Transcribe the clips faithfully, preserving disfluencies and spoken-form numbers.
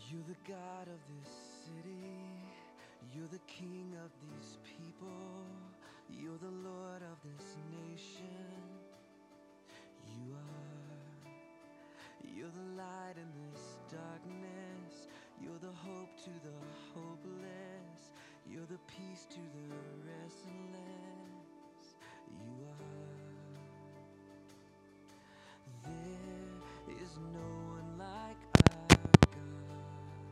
You're the God of this city. You're the King of these people. You're the Lord of this nation. You are. You're the light in this darkness. You're the hope to the hopeless. You're the peace to the restless. You are. There is no one like our God.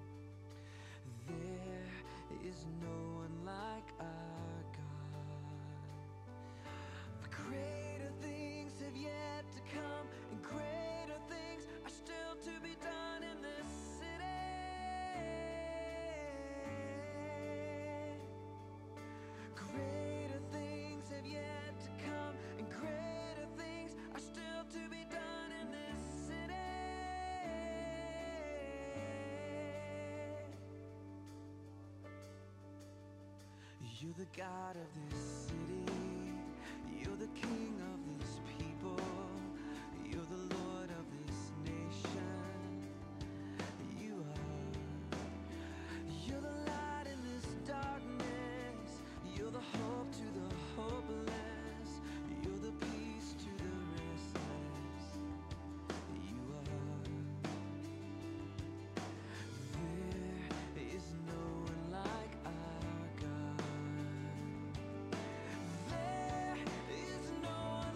There is no one like our God. For greater things have yet to come, and greater things are still to be done in this city. Greater things have yet to come, and greater things are still to be done in this city. You're the God of this city. You're the King of these people. You're the Lord of this nation. You are. You're the light in this darkness. You're the hope to the hopeless. You're the peace to the restless. You are. There is no one like our God. There is no one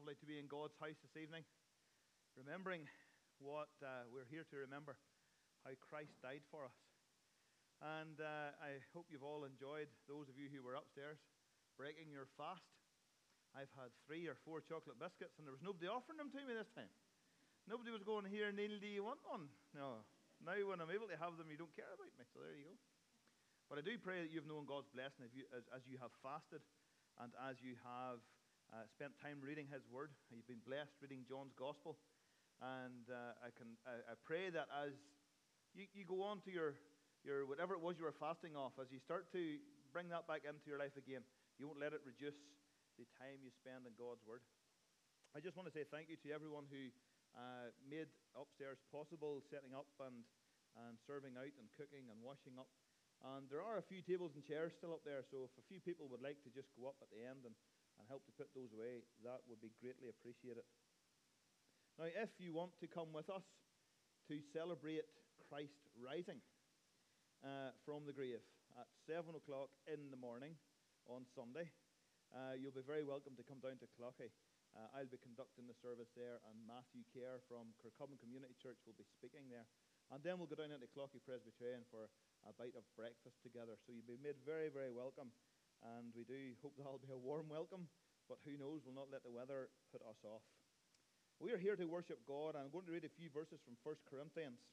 Lovely to be in God's house this evening, remembering what uh, we're here to remember, how Christ died for us. And uh, I hope you've all enjoyed, those of you who were upstairs, breaking your fast. I've had three or four chocolate biscuits, and there was nobody offering them to me this time. Nobody was going, here, Neil, do you want one? No. Now when I'm able to have them, you don't care about me, so there you go. But I do pray that you've known God's blessing as you, as, as you have fasted and as you have Uh, spent time reading His Word. You've been blessed reading John's Gospel, and uh, I can I, I pray that as you, you go on to your your whatever it was you were fasting off, as you start to bring that back into your life again, you won't let it reduce the time you spend in God's Word. I just want to say thank you to everyone who uh, made upstairs possible, setting up and and serving out and cooking and washing up. And there are a few tables and chairs still up there, so if a few people would like to just go up at the end and and help to put those away, that would be greatly appreciated. Now, if you want to come with us to celebrate Christ rising uh, from the grave at seven o'clock in the morning on Sunday, uh, you'll be very welcome to come down to Cloughey. Uh, I'll be conducting the service there, and Matthew Kerr from Kirkcudbright Community Church will be speaking there. And then we'll go down into Cloughey Presbyterian for a bite of breakfast together. So you'll be made very, very welcome. And we do hope that'll be a warm welcome, but who knows, we'll not let the weather put us off. We are here to worship God, and I'm going to read a few verses from First Corinthians.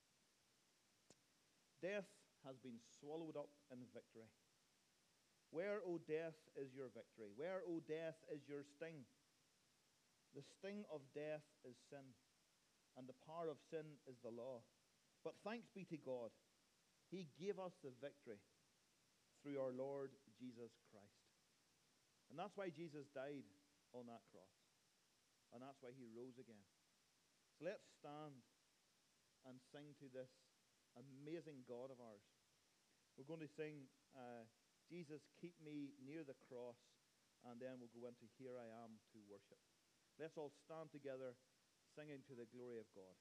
Death has been swallowed up in victory. Where, O death, is your victory? Where, O death, is your sting? The sting of death is sin, and the power of sin is the law. But thanks be to God, He gave us the victory through our Lord Jesus Christ. And that's why Jesus died on that cross. And that's why He rose again. So let's stand and sing to this amazing God of ours. We're going to sing, uh, Jesus, keep me near the cross, and then we'll go into Here I Am to worship. Let's all stand together singing to the glory of God.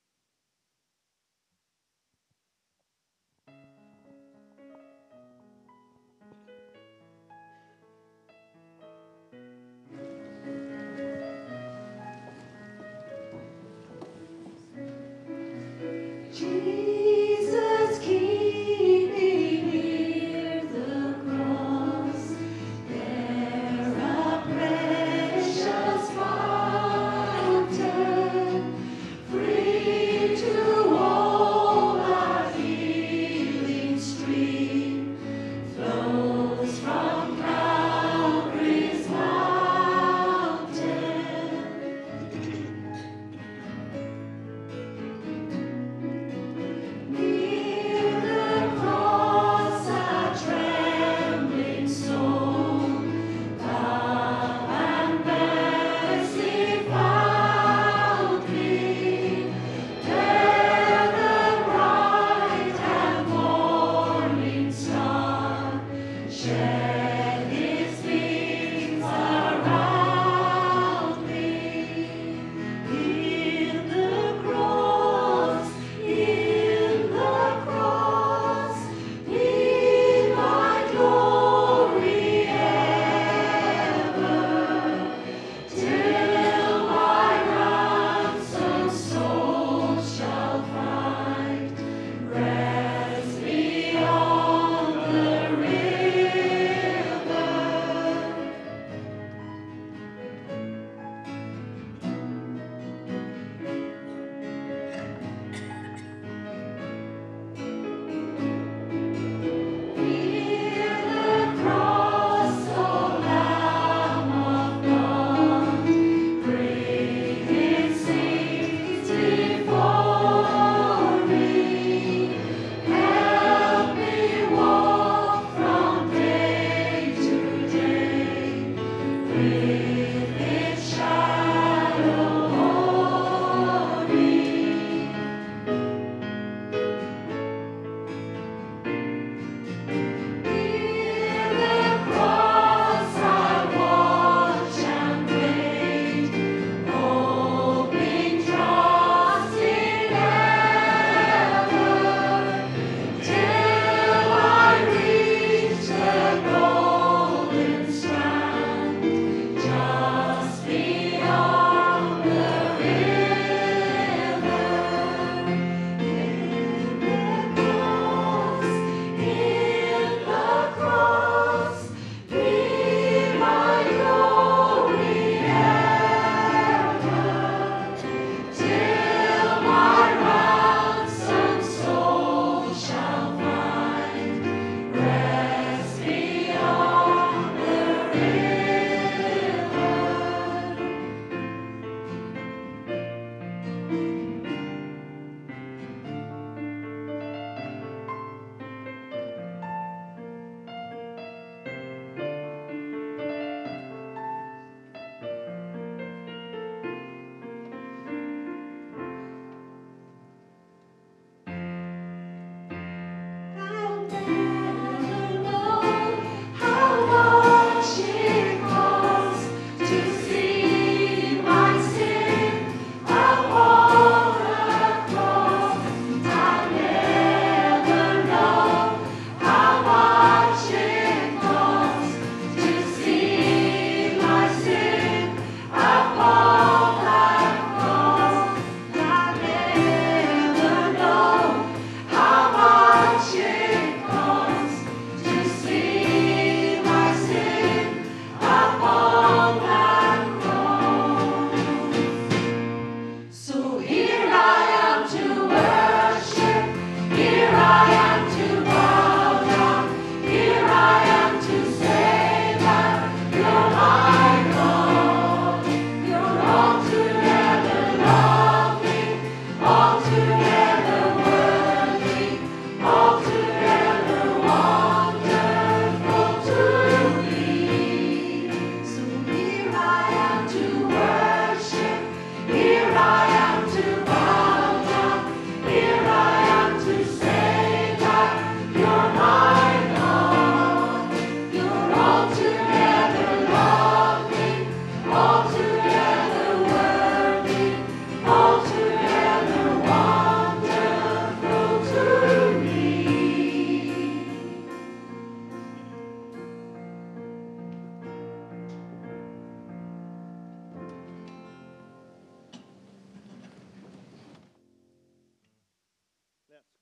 Jesus, keep me near the cross, there a precious fountain, free.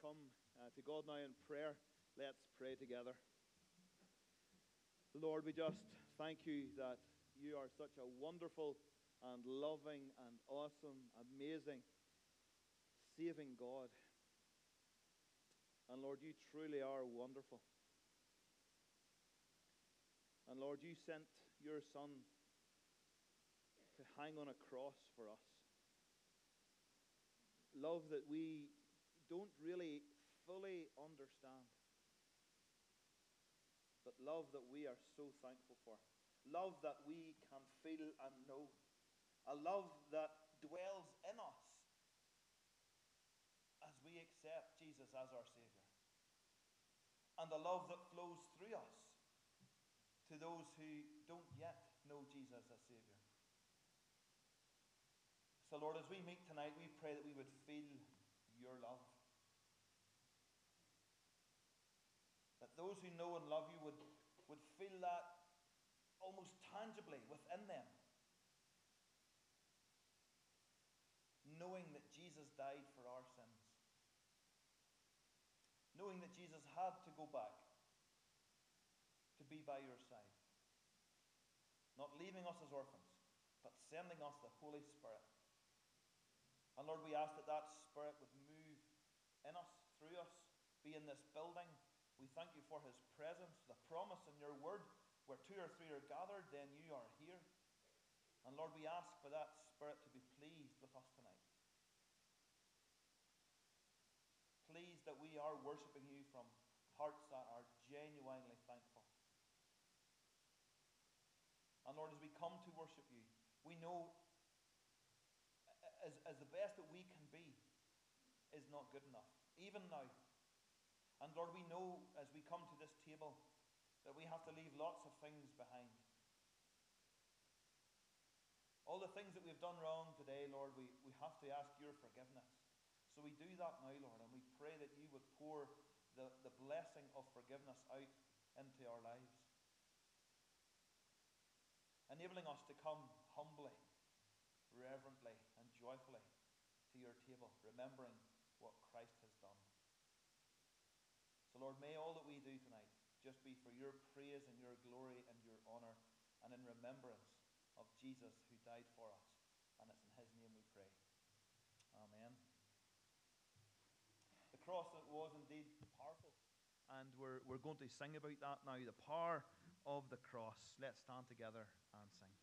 come uh, to God now in prayer. Let's pray together. Lord, we just thank you that you are such a wonderful and loving and awesome, amazing, saving God. And Lord, you truly are wonderful. And Lord, you sent your Son to hang on a cross for us. Love that we don't really fully understand, but love that we are so thankful for. Love that we can feel and know. A love that dwells in us as we accept Jesus as our Savior. And a love that flows through us to those who don't yet know Jesus as Savior. So Lord, as we meet tonight, we pray that we would feel your love. That those who know and love you would, would feel that almost tangibly within them. Knowing that Jesus died for our sins. Knowing that Jesus had to go back to be by your side. Not leaving us as orphans, but sending us the Holy Spirit. And Lord, we ask that that Spirit would move in us, through us, be in this building. We thank you for his presence, the promise in your word, where two or three are gathered, then you are here. And Lord, we ask for that Spirit to be pleased with us tonight. Pleased that we are worshipping you from hearts that are genuinely thankful. And Lord, as we come to worship you, we know as, as the best that we can be is not good enough, even now. And Lord, we know as we come to this table that we have to leave lots of things behind. All the things that we've done wrong today, Lord, we, we have to ask your forgiveness. So we do that now, Lord, and we pray that you would pour the, the blessing of forgiveness out into our lives. Enabling us to come humbly, reverently, and joyfully to your table, remembering what Christ has done. So Lord, may all that we do tonight just be for your praise and your glory and your honor, and in remembrance of Jesus who died for us. And it's in his name we pray. Amen. The cross was indeed powerful. And we're, we're going to sing about that now, the power of the cross. Let's stand together and sing.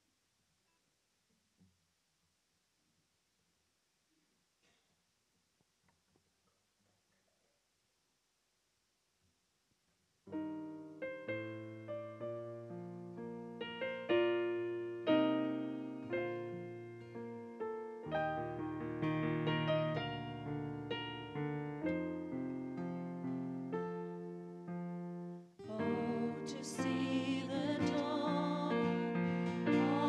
Oh, to see the dawn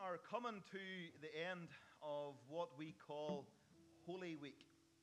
are coming to the end of what we call Holy Week.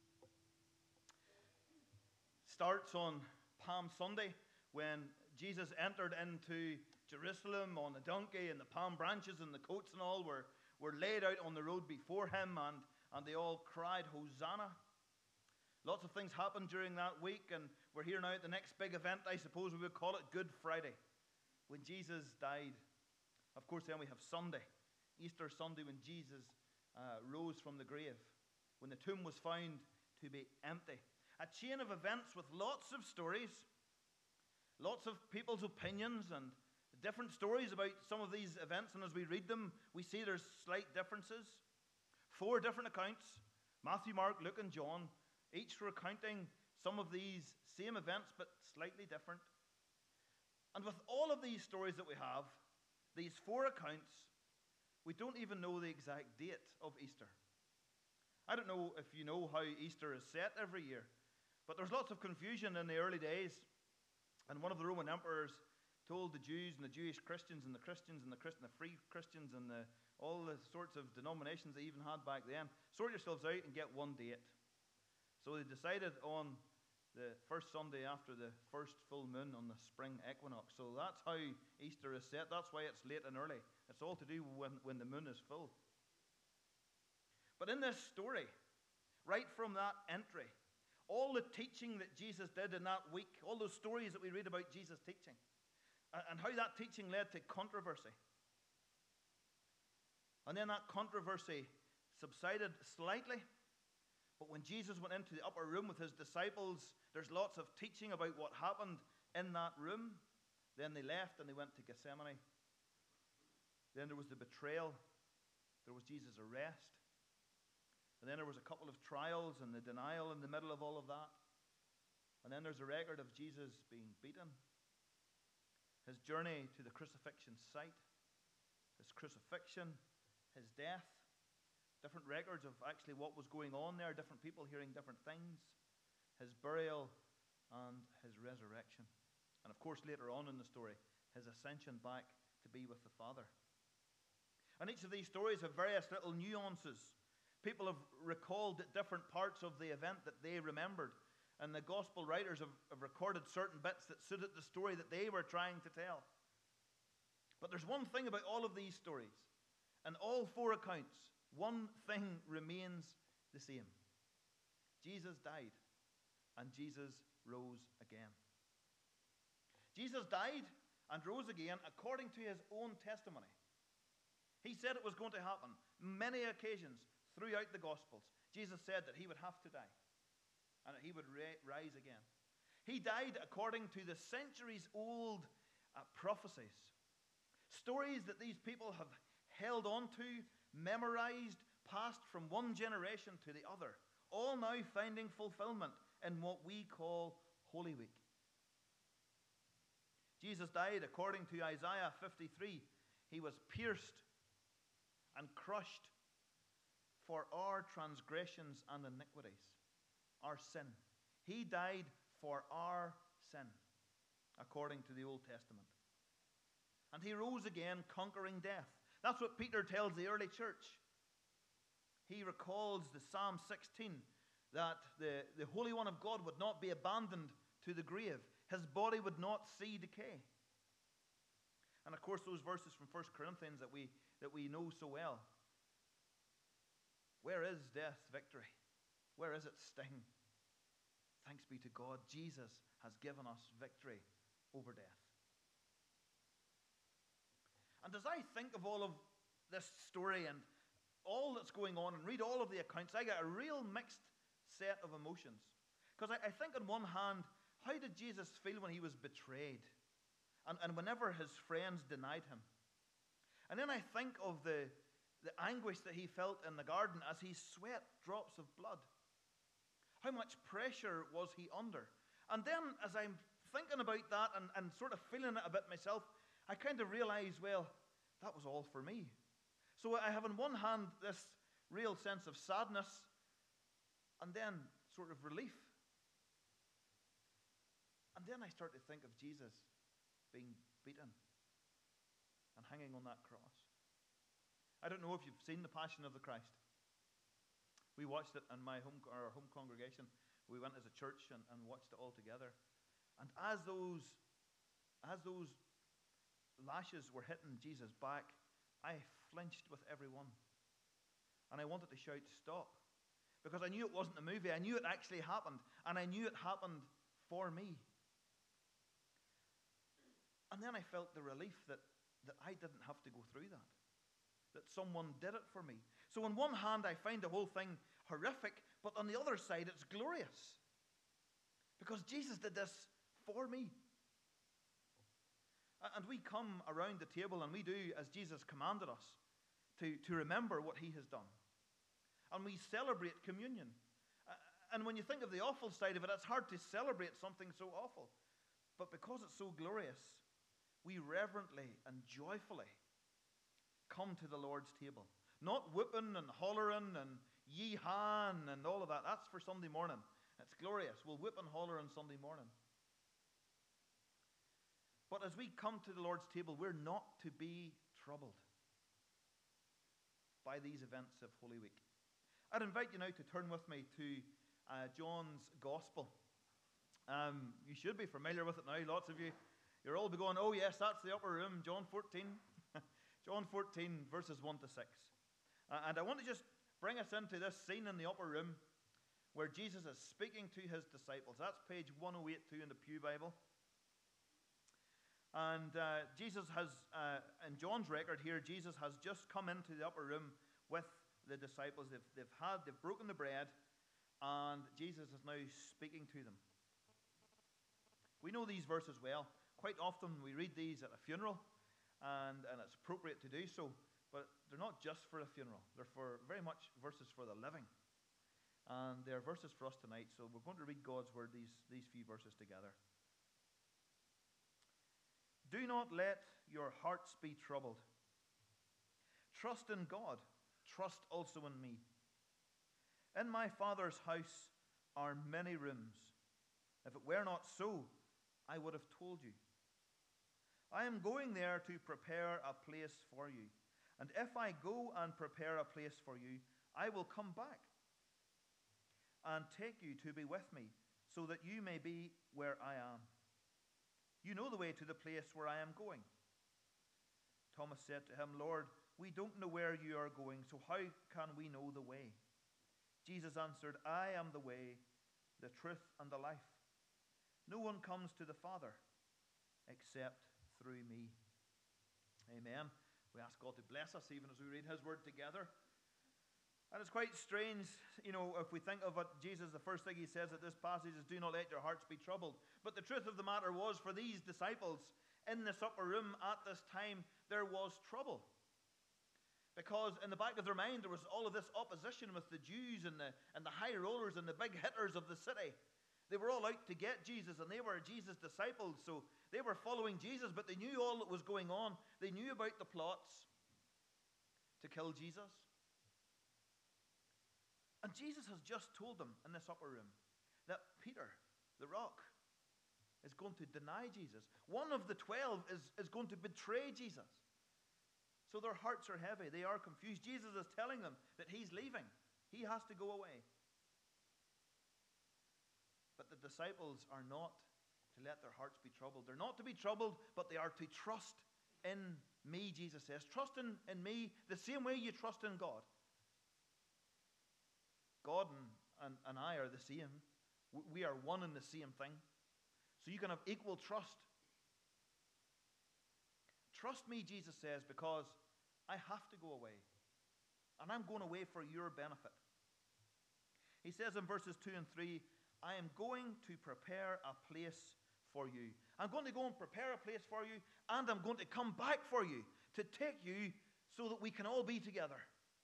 Starts on Palm Sunday when Jesus entered into Jerusalem on a donkey, and the palm branches and the coats and all were, were laid out on the road before him, and, and they all cried, Hosanna. Lots of things happened during that week, and we're here now at the next big event, I suppose we would call it Good Friday, when Jesus died. Of course, then we have Sunday, Easter Sunday, when Jesus uh, rose from the grave, when the tomb was found to be empty. A chain of events with lots of stories, lots of people's opinions, and different stories about some of these events. And as we read them, we see there's slight differences. Four different accounts, Matthew, Mark, Luke, and John, each recounting some of these same events, but slightly different. And with all of these stories that we have, these four accounts, we don't even know the exact date of Easter. I don't know if you know how Easter is set every year, but there's lots of confusion in the early days. And one of the Roman emperors told the Jews and the Jewish Christians and the Christians and the, Christ- the free Christians and the, all the sorts of denominations they even had back then, sort yourselves out and get one date. So they decided on the first Sunday after the first full moon on the spring equinox. So that's how Easter is set. That's why it's late and early. It's all to do when, when the moon is full. But in this story, right from that entry, all the teaching that Jesus did in that week, all those stories that we read about Jesus teaching, and how that teaching led to controversy. And then that controversy subsided slightly. But when Jesus went into the upper room with his disciples, there's lots of teaching about what happened in that room. Then they left and they went to Gethsemane. Then there was the betrayal. There was Jesus' arrest. And then there was a couple of trials and the denial in the middle of all of that. And then there's a record of Jesus being beaten. His journey to the crucifixion site. His crucifixion. His death. Different records of actually what was going on there. Different people hearing different things. His burial and his resurrection. And of course later on in the story, his ascension back to be with the Father. And each of these stories have various little nuances. People have recalled different parts of the event that they remembered. And the gospel writers have, have recorded certain bits that suited the story that they were trying to tell. But there's one thing about all of these stories. And all four accounts, one thing remains the same. Jesus died and Jesus rose again. Jesus died and rose again according to his own testimony. He said it was going to happen. Many occasions throughout the Gospels, Jesus said that he would have to die and that he would ra- rise again. He died according to the centuries-old uh, prophecies. Stories that these people have held on to, memorized, passed from one generation to the other, all now finding fulfillment in what we call Holy Week. Jesus died according to Isaiah fifty-three. He was pierced and crushed for our transgressions and iniquities, our sin. He died for our sin, according to the Old Testament. And he rose again, conquering death. That's what Peter tells the early church. He recalls the Psalm sixteen, that the, the Holy One of God would not be abandoned to the grave. His body would not see decay. And of course, those verses from First Corinthians that we, that we know so well. Where is death's victory? Where is its sting? Thanks be to God, Jesus has given us victory over death. And as I think of all of this story and all that's going on and read all of the accounts, I get a real mixed set of emotions. Because I, I think on one hand, how did Jesus feel when he was betrayed? And, and whenever his friends denied him? And then I think of the, the anguish that he felt in the garden as he sweat drops of blood. How much pressure was he under? And then as I'm thinking about that and, and sort of feeling it a bit myself, I kind of realize, well, that was all for me. So I have on one hand this real sense of sadness and then sort of relief. And then I start to think of Jesus being beaten and hanging on that cross. I don't know if you've seen The Passion of the Christ. We watched it in my home, our home congregation. We went as a church and, and watched it all together. And as those, as those lashes were hitting Jesus' back, I flinched with every one. And I wanted to shout, stop. Because I knew it wasn't a movie. I knew it actually happened. And I knew it happened for me. And then I felt the relief that, that I didn't have to go through that. That someone did it for me. So on one hand, I find the whole thing horrific, but on the other side, it's glorious. Because Jesus did this for me. And we come around the table and we do as Jesus commanded us, to, to remember what he has done. And we celebrate communion. And when you think of the awful side of it, it's hard to celebrate something so awful. But because it's so glorious, we reverently and joyfully come to the Lord's table. Not whooping and hollering and yee-han and all of that. That's for Sunday morning. It's glorious. We'll whip and holler on Sunday morning. But as we come to the Lord's table, we're not to be troubled by these events of Holy Week. I'd invite you now to turn with me to uh, John's Gospel. Um, you should be familiar with it now, lots of you. You're all be going, oh yes, that's the upper room, John fourteen. John fourteen, verses one to six. Uh, and I want to just bring us into this scene in the upper room where Jesus is speaking to his disciples. That's page one oh eight two in the Pew Bible. And uh, Jesus has, uh, in John's record here, Jesus has just come into the upper room with the disciples. They've, they've had, they've broken the bread, and Jesus is now speaking to them. We know these verses well. Quite often we read these at a funeral, and, and it's appropriate to do so, but they're not just for a funeral. They're for very much verses for the living. And they're verses for us tonight, so we're going to read God's word, these, these few verses together. Do not let your hearts be troubled. Trust in God. Trust also in me. In my Father's house are many rooms. If it were not so, I would have told you. I am going there to prepare a place for you. And if I go and prepare a place for you, I will come back and take you to be with me, so that you may be where I am. You know the way to the place where I am going. Thomas said to him, Lord, we don't know where you are going, so how can we know the way? Jesus answered, I am the way, the truth, and the life. No one comes to the Father except through me. Amen. We ask God to bless us even as we read his word together. And it's quite strange, you know, if we think of what Jesus, the first thing he says at this passage is, do not let your hearts be troubled. But the truth of the matter was, for these disciples in this upper room at this time, there was trouble. Because in the back of their mind, there was all of this opposition with the Jews and the, and the high rollers and the big hitters of the city. They were all out to get Jesus, and they were Jesus' disciples, so they were following Jesus, but they knew all that was going on. They knew about the plots to kill Jesus. And Jesus has just told them in this upper room that Peter, the rock, is going to deny Jesus. One of the twelve is, is going to betray Jesus. So their hearts are heavy. They are confused. Jesus is telling them that he's leaving. He has to go away. But the disciples are not to let their hearts be troubled. They're not to be troubled, but they are to trust in me, Jesus says. Trust in, in me the same way you trust in God. God and, and, and I are the same. We are one in the same thing. So you can have equal trust. Trust me, Jesus says, because I have to go away. And I'm going away for your benefit. He says in verses two and three, I am going to prepare a place for you. I'm going to go and prepare a place for you, and I'm going to come back for you to take you so that we can all be together.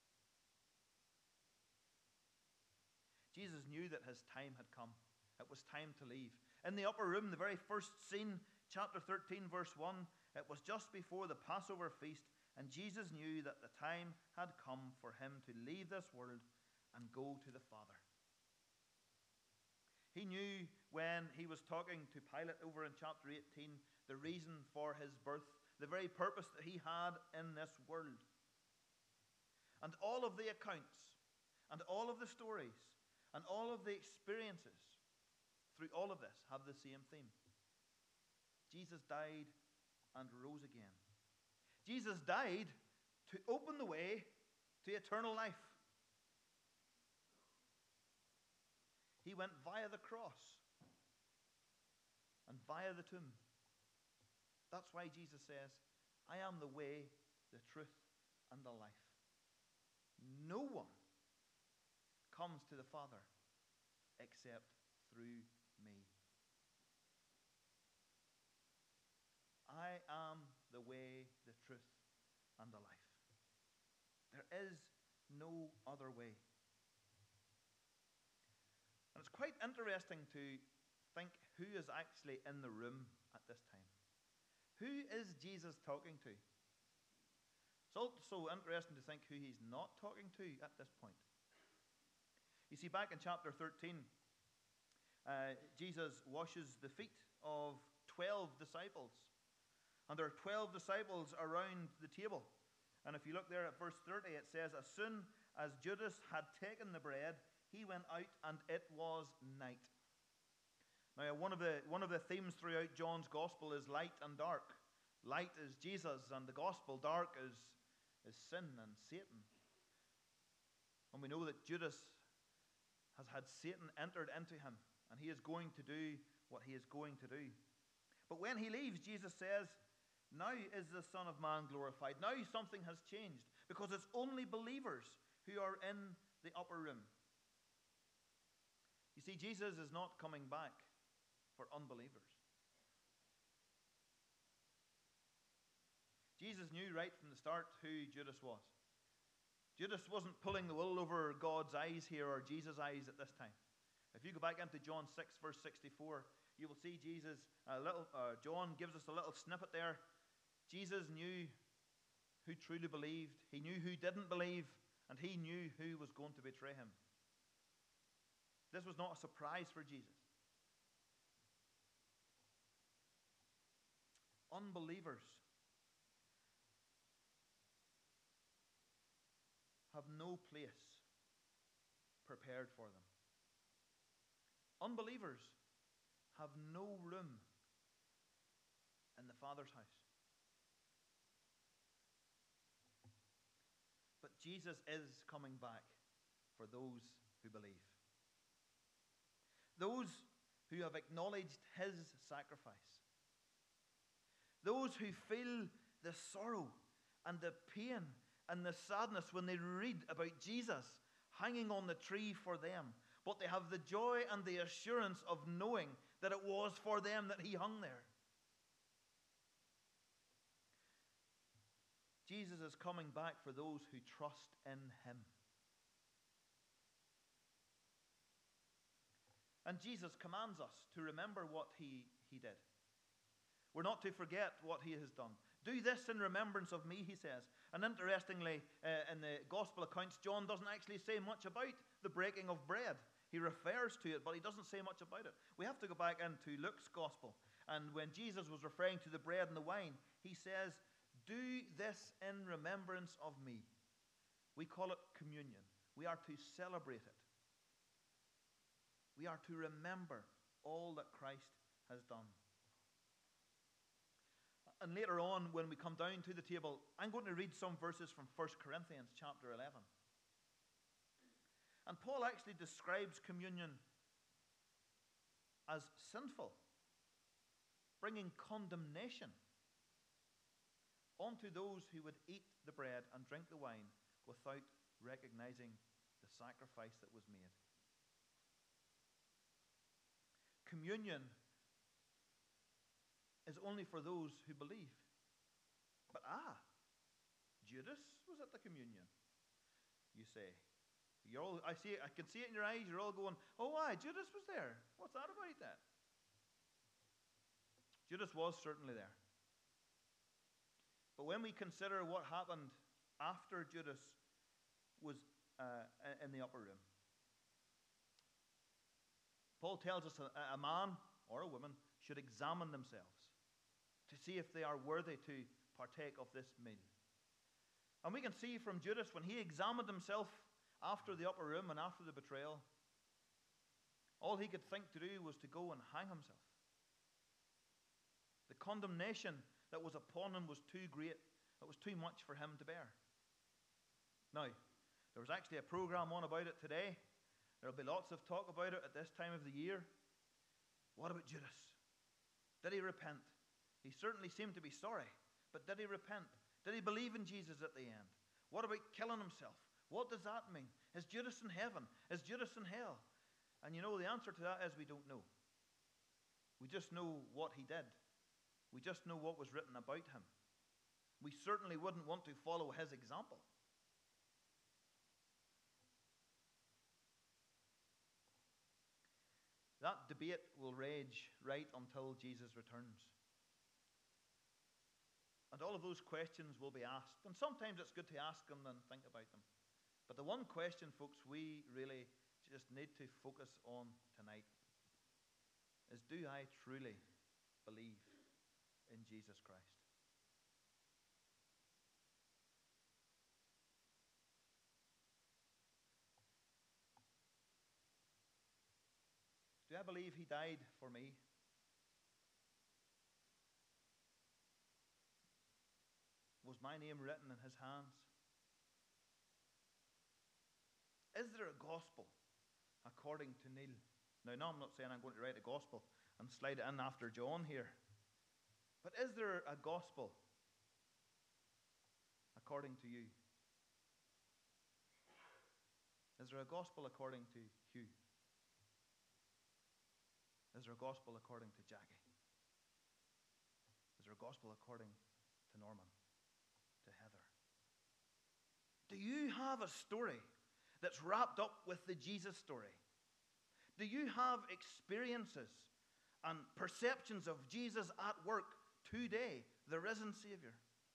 Jesus knew that his time had come. It was time to leave. In the upper room, the very first scene, chapter thirteen, verse one, it was just before the Passover feast, and Jesus knew that the time had come for him to leave this world and go to the Father. He knew when he was talking to Pilate over in chapter eighteen, the reason for his birth, the very purpose that he had in this world. And all of the accounts, and all of the stories, and all of the experiences through all of this have the same theme. Jesus died and rose again. Jesus died to open the way to eternal life. He went via the cross and via the tomb. That's why Jesus says, I am the way, the truth, and the life. No one comes to the Father except through me. I am the way, the truth, and the life. There is no other way. And it's quite interesting to think who is actually in the room at this time. Who is Jesus talking to? It's also interesting to think who he's not talking to at this point. You see, back in chapter thirteen, uh, Jesus washes the feet of twelve disciples. And there are twelve disciples around the table. And if you look there at verse thirty, it says, as soon as Judas had taken the bread, he went out, and it was night. Now, one of the one of the themes throughout John's gospel is light and dark. Light is Jesus, and the gospel, dark is, is sin and Satan. And we know that Judas has had Satan entered into him, and he is going to do what he is going to do. But when he leaves, Jesus says, now is the Son of Man glorified. Now something has changed, because it's only believers who are in the upper room. You see, Jesus is not coming back for unbelievers. Jesus knew right from the start who Judas was. Judas wasn't pulling the wool over God's eyes here, or Jesus' eyes at this time. If you go back into John six, verse sixty-four, you will see Jesus, a little, uh, John gives us a little snippet there. Jesus knew who truly believed. He knew who didn't believe, and he knew who was going to betray him. This was not a surprise for Jesus. Unbelievers have no place prepared for them. Unbelievers have no room in the Father's house. But Jesus is coming back for those who believe. Those who have acknowledged his sacrifice. Those who feel the sorrow and the pain and the sadness when they read about Jesus hanging on the tree for them. But they have the joy and the assurance of knowing that it was for them that he hung there. Jesus is coming back for those who trust in him. And Jesus commands us to remember what he, he did. We're not to forget what he has done. Do this in remembrance of me, he says. And interestingly, uh, in the gospel accounts, John doesn't actually say much about the breaking of bread. He refers to it, but he doesn't say much about it. We have to go back into Luke's gospel. And when Jesus was referring to the bread and the wine, he says, do this in remembrance of me. We call it communion. We are to celebrate it. We are to remember all that Christ has done. And later on, when we come down to the table, I'm going to read some verses from First Corinthians chapter eleven. And Paul actually describes communion as sinful, bringing condemnation onto those who would eat the bread and drink the wine without recognizing the sacrifice that was made. Communion is only for those who believe. But ah, Judas was at the communion, you say. You're all, I see, I can see it in your eyes. You're all going, oh, why? Judas was there. What's that about then? Judas was certainly there. But when we consider what happened after Judas was uh, in the upper room, Paul tells us a, a man or a woman should examine themselves to see if they are worthy to partake of this meal. And we can see from Judas, when he examined himself after the upper room and after the betrayal, all he could think to do was to go and hang himself. The condemnation that was upon him was too great. It was too much for him to bear. Now, there was actually a program on about it today. There will be lots of talk about it at this time of the year. What about Judas? Did he repent? He certainly seemed to be sorry, but did he repent? Did he believe in Jesus at the end? What about killing himself? What does that mean? Is Judas in heaven? Is Judas in hell? And you know, the answer to that is we don't know. We just know what he did. We just know what was written about him. We certainly wouldn't want to follow his example. That debate will rage right until Jesus returns. And all of those questions will be asked. And sometimes it's good to ask them and think about them. But the one question, folks, we really just need to focus on tonight is, do I truly believe in Jesus Christ? Do I believe he died for me? Was my name written in his hands? Is there a gospel according to Neil? Now, no, I'm not saying I'm going to write a gospel and slide it in after John here. But is there a gospel according to you? Is there a gospel according to Hugh? Is there a gospel according to Jackie? Is there a gospel according to Norman? To Heather? Do you have a story that's wrapped up with the Jesus story? Do you have experiences and perceptions of Jesus at work today, the risen Savior?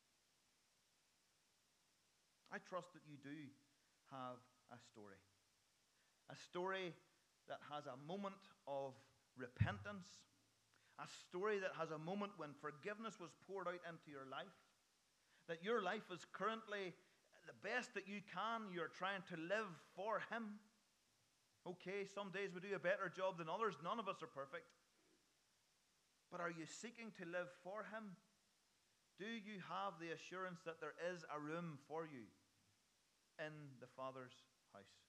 I trust that you do have a story. A story that has a moment of repentance. A story that has a moment when forgiveness was poured out into your life. That your life is currently the best that you can. You're trying to live for him. Okay, some days we do a better job than others. None of us are perfect. But are you seeking to live for him? Do you have the assurance that there is a room for you in the Father's house?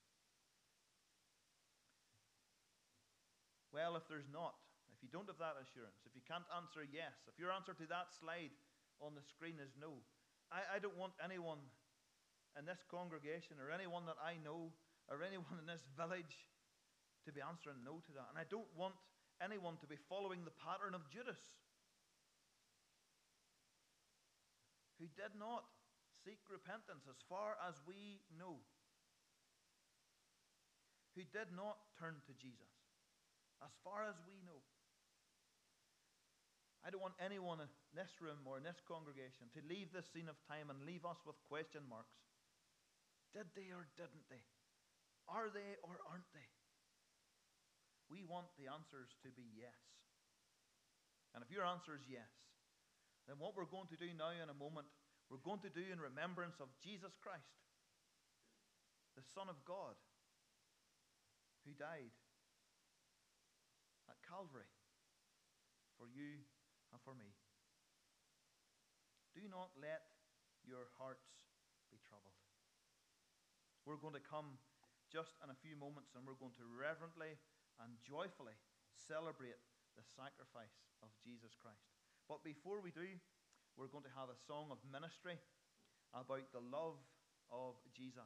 Well, if there's not, if you don't have that assurance, if you can't answer yes, if your answer to that slide on the screen is no, I, I don't want anyone in this congregation or anyone that I know or anyone in this village to be answering no to that. And I don't want anyone to be following the pattern of Judas, who did not seek repentance as far as we know, who did not turn to Jesus as far as we know. I don't want anyone in this room or in this congregation to leave this scene of time and leave us with question marks. Did they or didn't they? Are they or aren't they? We want the answers to be yes. And if your answer is yes, then what we're going to do now in a moment, we're going to do in remembrance of Jesus Christ, the Son of God, who died at Calvary for you and for me. Do not let your hearts be troubled. We're going to come just in a few moments and we're going to reverently and joyfully celebrate the sacrifice of Jesus Christ. But before we do, we're going to have a song of ministry about the love of Jesus.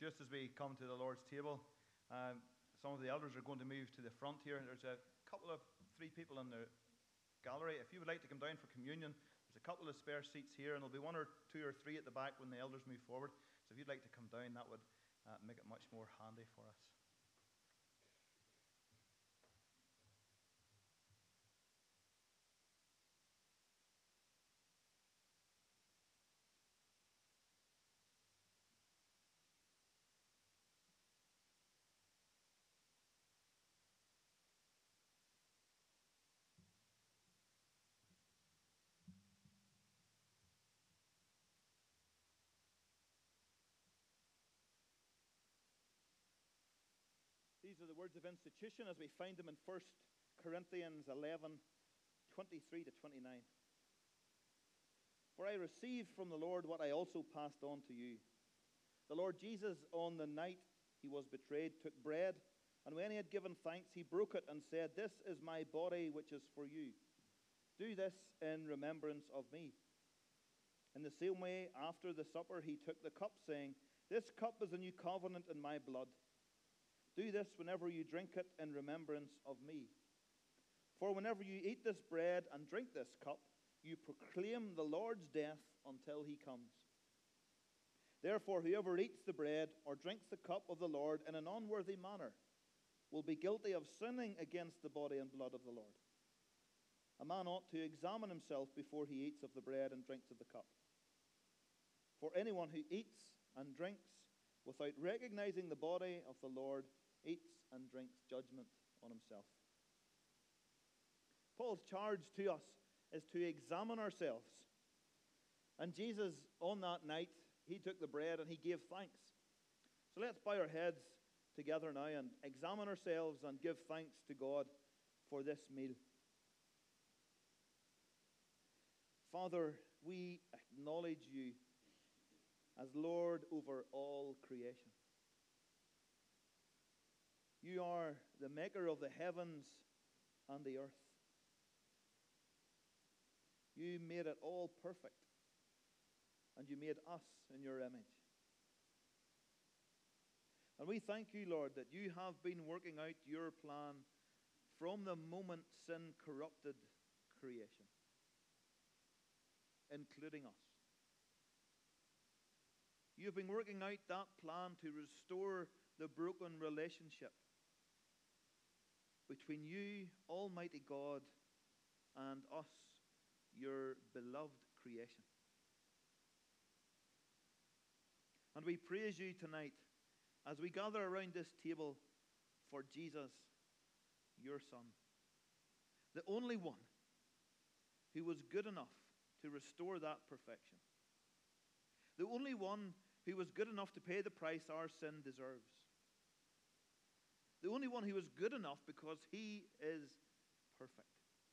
just as we come to the Lord's table, um, some of the elders are going to move to the front here. There's a couple of three people in the gallery. If you would like to come down for communion, there's a couple of spare seats here, and there'll be one or two or three at the back when the elders move forward. So if you'd like to come down, that would uh, make it much more handy for us. These are the words of institution as we find them in First Corinthians eleven, twenty-three to twenty-nine. For I received from the Lord what I also passed on to you. The Lord Jesus, on the night he was betrayed, took bread, and when he had given thanks, he broke it and said, "This is my body, which is for you. Do this in remembrance of me." In the same way, after the supper, he took the cup, saying, "This cup is a new covenant in my blood. Do this whenever you drink it in remembrance of me. For whenever you eat this bread and drink this cup, you proclaim the Lord's death until he comes. Therefore, whoever eats the bread or drinks the cup of the Lord in an unworthy manner will be guilty of sinning against the body and blood of the Lord. A man ought to examine himself before he eats of the bread and drinks of the cup. For anyone who eats and drinks without recognizing the body of the Lord eats and drinks judgment on himself." Paul's charge to us is to examine ourselves. And Jesus, on that night, he took the bread and he gave thanks. So let's bow our heads together now and examine ourselves and give thanks to God for this meal. Father, we acknowledge you as Lord over all creation. You are the maker of the heavens and the earth. You made it all perfect, and you made us in your image. And we thank you, Lord, that you have been working out your plan from the moment sin corrupted creation, including us. You've been working out that plan to restore the broken relationship between you, Almighty God, and us, your beloved creation. And we praise you tonight as we gather around this table for Jesus, your Son, the only one who was good enough to restore that perfection, the only one who was good enough to pay the price our sin deserves, the only one who was good enough because he is perfect.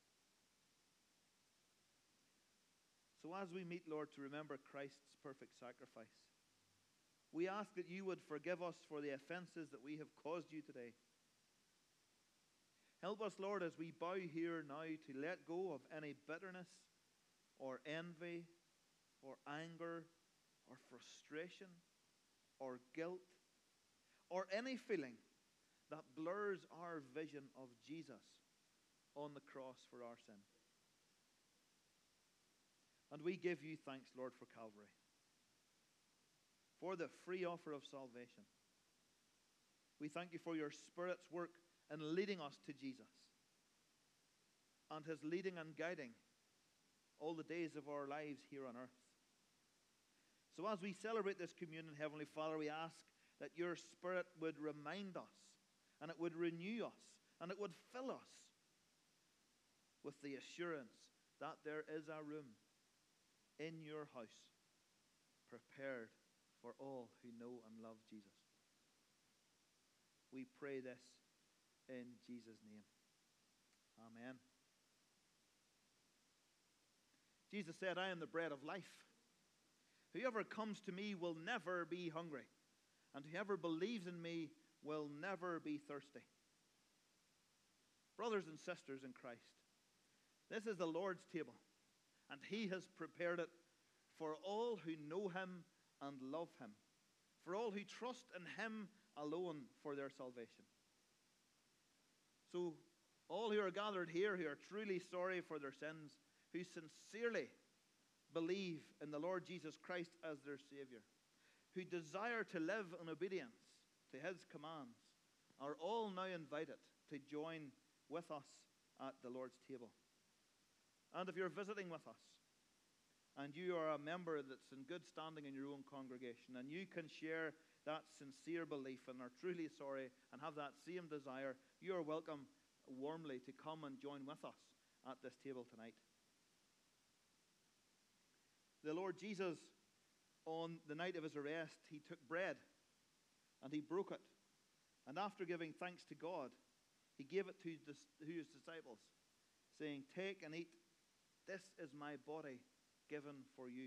So as we meet, Lord, to remember Christ's perfect sacrifice, we ask that you would forgive us for the offenses that we have caused you today. Help us, Lord, as we bow here now to let go of any bitterness or envy or anger or frustration or guilt or any feeling that blurs our vision of Jesus on the cross for our sin. And we give you thanks, Lord, for Calvary, for the free offer of salvation. We thank you for your Spirit's work in leading us to Jesus and his leading and guiding all the days of our lives here on earth. So as we celebrate this communion, Heavenly Father, we ask that your Spirit would remind us, and it would renew us, and it would fill us with the assurance that there is a room in your house prepared for all who know and love Jesus. We pray this in Jesus' name. Amen. Jesus said, "I am the bread of life. Whoever comes to me will never be hungry, and whoever believes in me will never be thirsty." Brothers and sisters in Christ, this is the Lord's table, and he has prepared it for all who know him and love him, for all who trust in him alone for their salvation. So, all who are gathered here who are truly sorry for their sins, who sincerely believe in the Lord Jesus Christ as their Savior, who desire to live in obedience to his commands, are all now invited to join with us at the Lord's table. And if you're visiting with us, and you are a member that's in good standing in your own congregation, and you can share that sincere belief and are truly sorry and have that same desire, you are welcome warmly to come and join with us at this table tonight. The Lord Jesus, on the night of his arrest, he took bread and he broke it. And after giving thanks to God, he gave it to his disciples, saying, "Take and eat. This is my body given for you.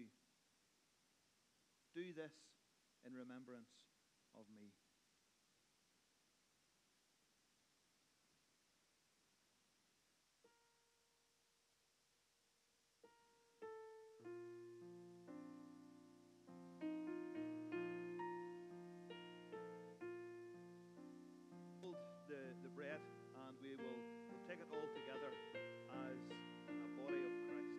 Do this in remembrance of me." Hold the, the bread, and we will we'll take it all together as a body of Christ.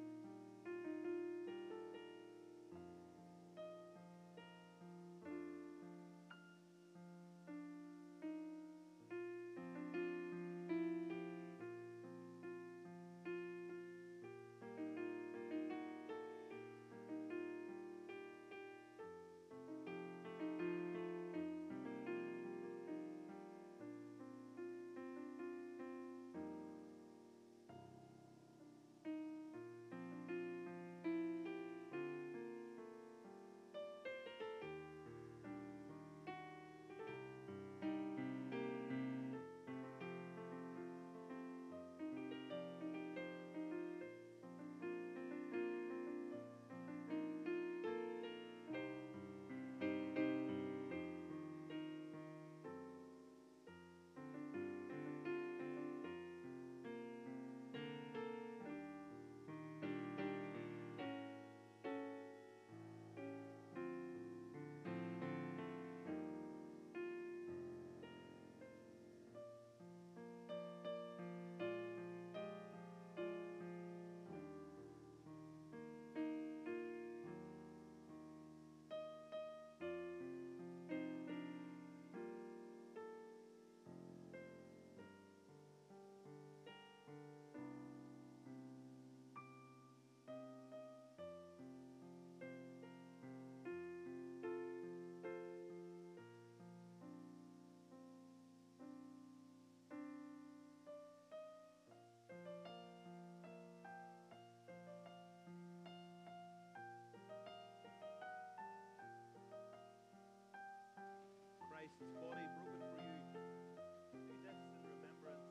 Christ's body broken for you. Do this in remembrance.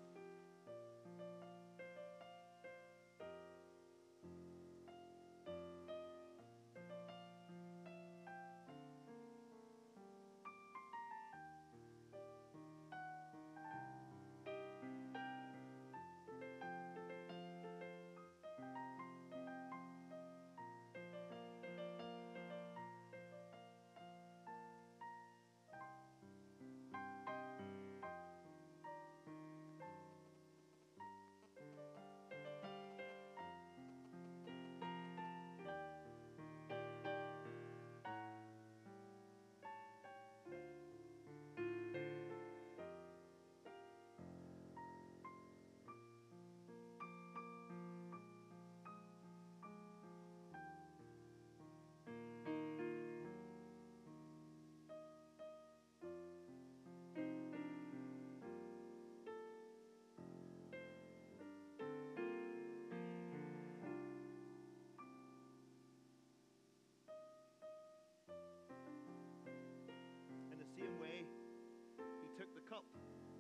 In the same way, he took the cup.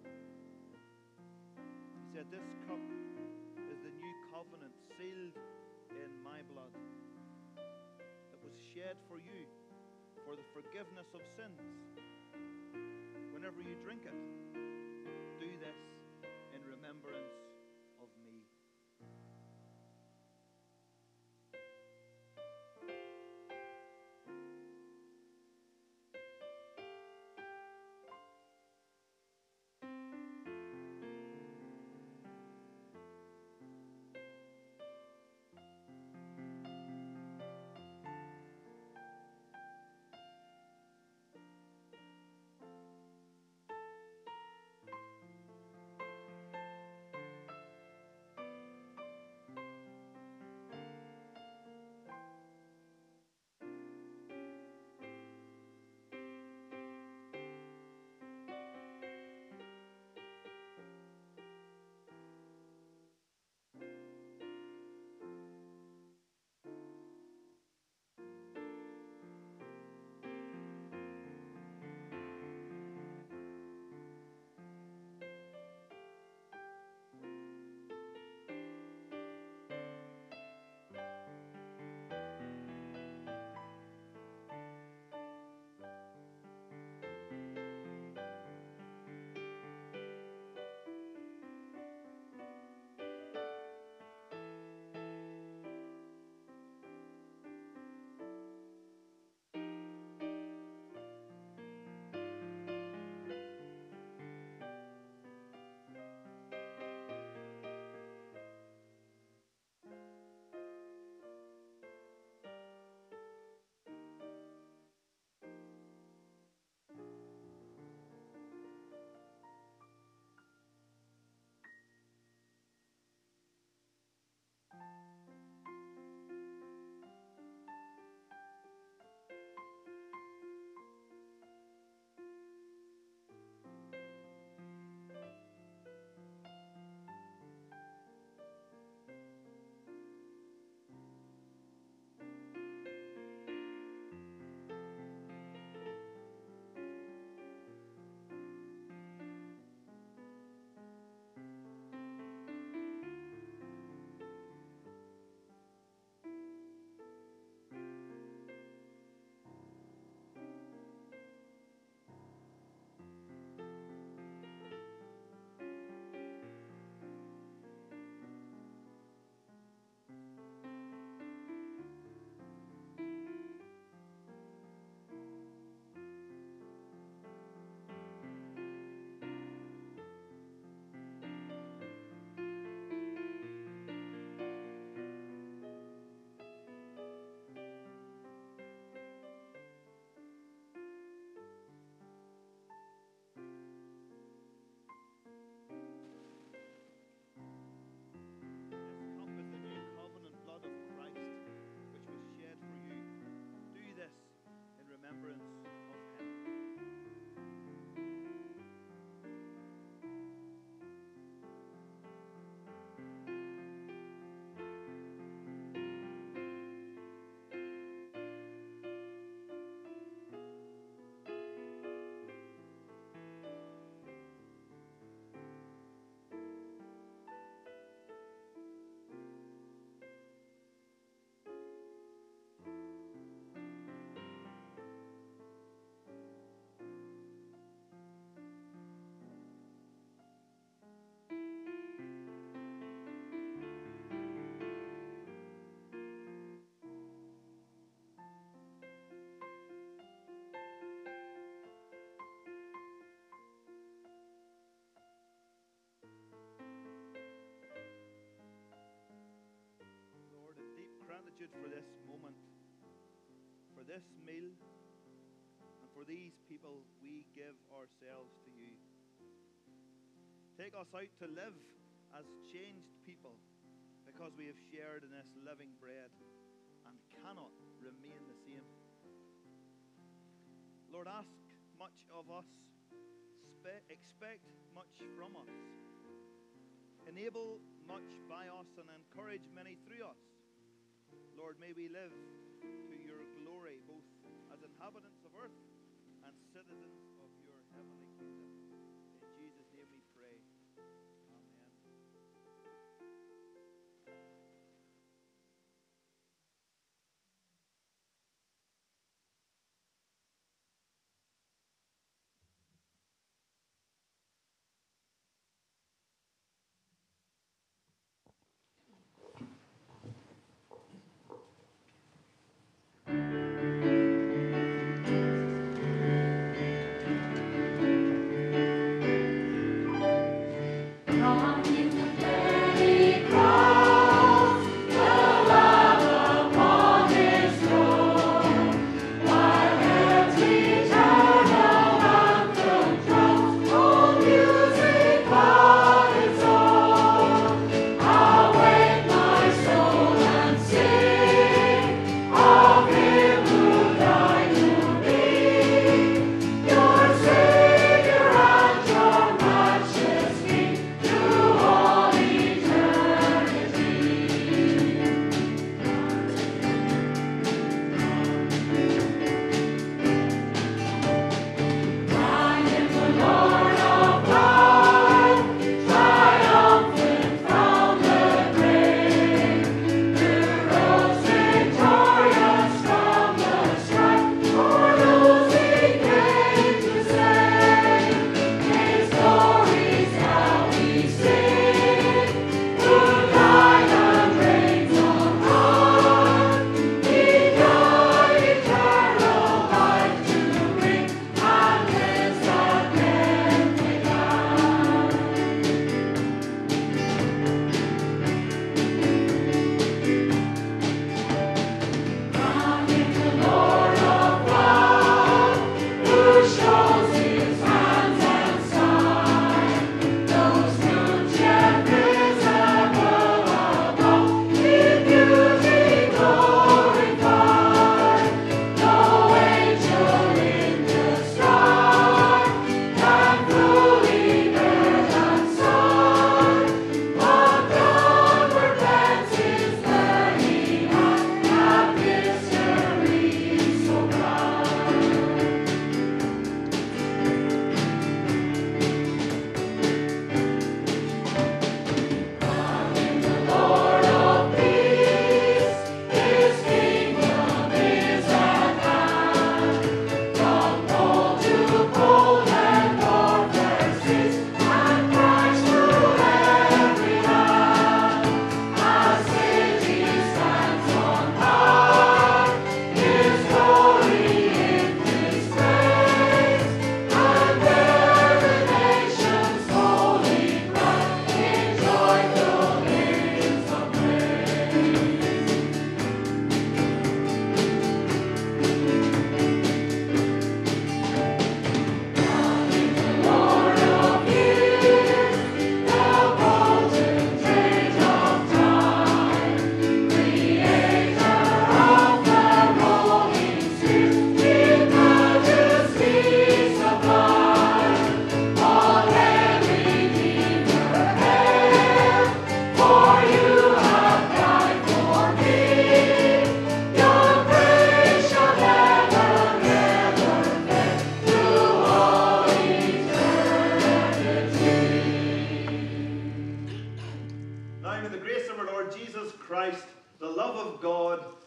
He said, "This cup is the new covenant sealed in my blood. It was shed for you for the forgiveness of sins. Whenever you drink it, do this in remembrance of me." gratitude for this moment, for this meal, and for these people, we give ourselves to you. Take us out to live as changed people, because we have shared in this living bread and cannot remain the same. Lord, ask much of us, spe- expect much from us, enable much by us, and encourage many through us. Lord, may we live to your glory, both as inhabitants of earth and citizens of your heavenly kingdom. In Jesus' name we pray. Amen.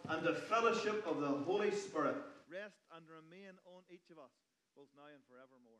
Fellowship of the Holy Spirit rest and remain on each of us, both now and forevermore.